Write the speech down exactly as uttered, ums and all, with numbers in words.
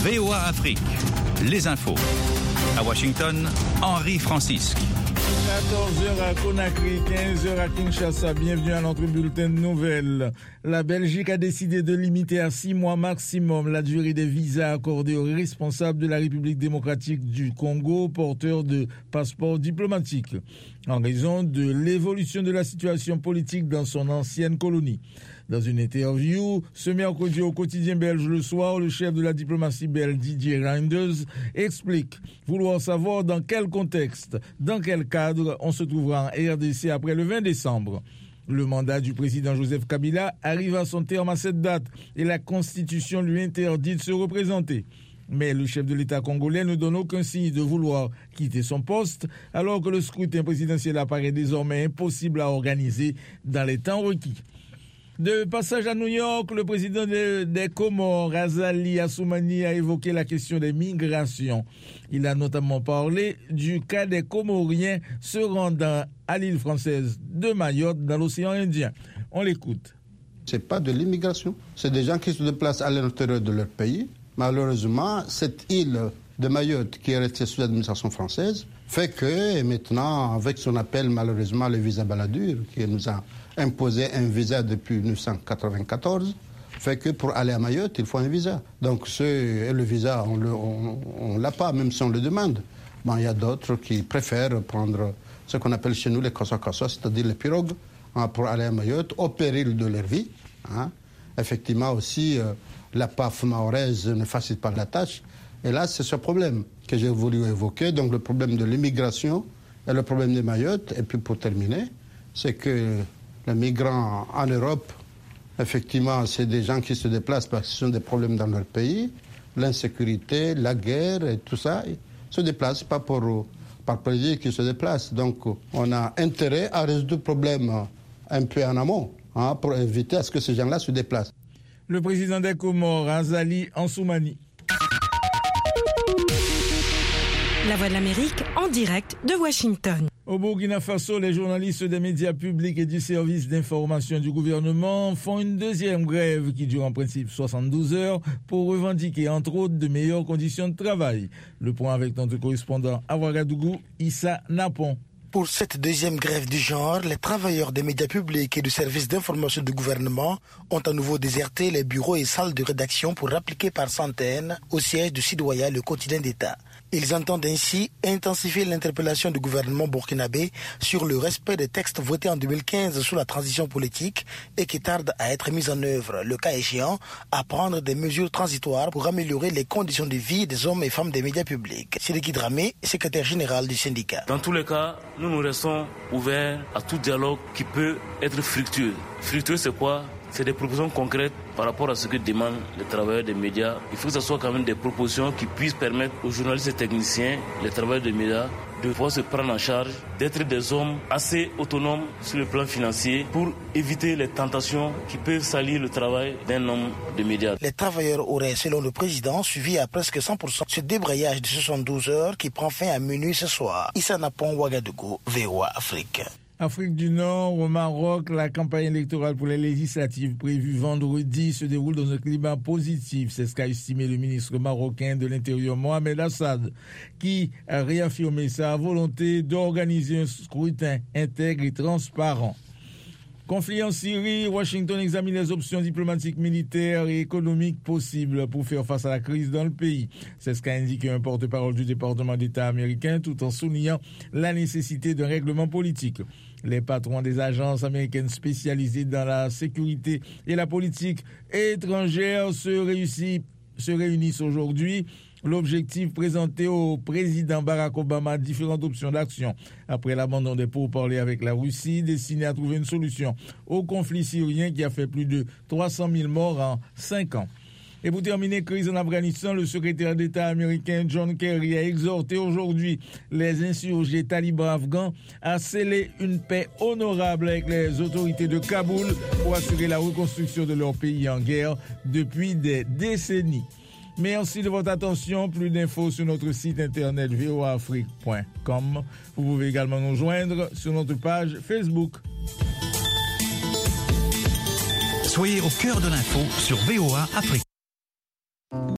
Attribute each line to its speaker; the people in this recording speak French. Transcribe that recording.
Speaker 1: V O A Afrique, les infos. À Washington, Henri Francisque.
Speaker 2: quatorze heures à Conakry, quinze heures à Kinshasa. Bienvenue à notre bulletin de nouvelles. La Belgique a décidé de limiter à six mois maximum la durée des visas accordés aux responsables de la République démocratique du Congo, porteurs de passeports diplomatiques, en raison de l'évolution de la situation politique dans son ancienne colonie. Dans une interview ce mercredi au quotidien belge Le Soir, le chef de la diplomatie belge Didier Reynders explique vouloir savoir dans quel contexte, dans quel cadre on se trouvera en R D C après le vingt décembre. Le mandat du président Joseph Kabila arrive à son terme à cette date et la Constitution lui interdit de se représenter. Mais le chef de l'État congolais ne donne aucun signe de vouloir quitter son poste, alors que le scrutin présidentiel apparaît désormais impossible à organiser dans les temps requis. De passage à New York, le président des, des Comores, Azali Assoumani, a évoqué la question des migrations. Il a notamment parlé du cas des Comoriens se rendant à l'île française de Mayotte dans l'océan Indien. On l'écoute.
Speaker 3: Ce n'est pas de l'immigration, c'est des gens qui se déplacent à l'intérieur de leur pays. Malheureusement, cette île de Mayotte qui est restée sous l'administration française fait que maintenant, avec ce qu'on appelle malheureusement le visa baladure, qui nous a imposé un visa depuis mille neuf cent quatre-vingt-quatorze, fait que pour aller à Mayotte, il faut un visa. Donc ce, le visa, on ne l'a pas, même si on le demande. Bon, il y a d'autres qui préfèrent prendre ce qu'on appelle chez nous les kassa-kassa, c'est-à-dire les pirogues, hein, pour aller à Mayotte, au péril de leur vie. Hein. Effectivement aussi, euh, la P A F mahoraise ne facilite pas la tâche. Et là, c'est ce problème que j'ai voulu évoquer, donc le problème de l'immigration et le problème de Mayotte. Et puis pour terminer, c'est que les migrants en Europe, effectivement, c'est des gens qui se déplacent parce qu'ils ont des problèmes dans leur pays. L'insécurité, la guerre et tout ça, ils se déplacent pas pour, par plaisir qu'ils se déplacent. Donc on a intérêt à résoudre le problème un peu en amont, hein, pour éviter à ce que ces gens-là se déplacent.
Speaker 2: Le président des Comores, Azali Assoumani.
Speaker 4: La Voix de l'Amérique en direct de Washington.
Speaker 2: Au Burkina Faso, les journalistes des médias publics et du service d'information du gouvernement font une deuxième grève qui dure en principe soixante-douze heures pour revendiquer entre autres de meilleures conditions de travail. Le point avec notre correspondant à Ouagadougou, Issa Napon.
Speaker 5: Pour cette deuxième grève du genre, les travailleurs des médias publics et du service d'information du gouvernement ont à nouveau déserté les bureaux et salles de rédaction pour appliquer par centaines au siège du Sidoya, le quotidien d'État. Ils entendent ainsi intensifier l'interpellation du gouvernement burkinabé sur le respect des textes votés en deux mille quinze sous la transition politique et qui tardent à être mis en œuvre, le cas échéant, à prendre des mesures transitoires pour améliorer les conditions de vie des hommes et femmes des médias publics. Sidiki Dramé, secrétaire général du syndicat.
Speaker 6: Dans tous les cas, nous nous restons ouverts à tout dialogue qui peut être fructueux. Fructueux, c'est quoi ? C'est des propositions concrètes par rapport à ce que demandent les travailleurs des médias. Il faut que ce soit quand même des propositions qui puissent permettre aux journalistes et techniciens, les travailleurs des médias, de pouvoir se prendre en charge, d'être des hommes assez autonomes sur le plan financier pour éviter les tentations qui peuvent salir le travail d'un homme de médias.
Speaker 5: Les travailleurs auraient, selon le président, suivi à presque cent pour cent ce débrayage de soixante-douze heures qui prend fin à minuit ce soir. Issa Napon, Ouagadougou, V O A Afrique.
Speaker 2: Afrique du Nord, au Maroc, la campagne électorale pour les législatives prévue vendredi se déroule dans un climat positif. C'est ce qu'a estimé le ministre marocain de l'Intérieur Mohamed Assad, qui a réaffirmé sa volonté d'organiser un scrutin intègre et transparent. Conflit en Syrie, Washington examine les options diplomatiques, militaires et économiques possibles pour faire face à la crise dans le pays. C'est ce qu'a indiqué un porte-parole du département d'État américain tout en soulignant la nécessité d'un règlement politique. Les patrons des agences américaines spécialisées dans la sécurité et la politique étrangère se, réussit, se réunissent aujourd'hui. L'objectif présenté au président Barack Obama, différentes options d'action après l'abandon des pourparlers avec la Russie, destiné à trouver une solution au conflit syrien qui a fait plus de trois cent mille morts en cinq ans. Et pour terminer, crise en Afghanistan, le secrétaire d'État américain John Kerry a exhorté aujourd'hui les insurgés talibans afghans à sceller une paix honorable avec les autorités de Kaboul pour assurer la reconstruction de leur pays en guerre depuis des décennies. Merci de votre attention. Plus d'infos sur notre site internet v o a afrique point com. Vous pouvez également nous joindre sur notre page Facebook.
Speaker 1: Soyez au cœur de l'info sur V O A Afrique.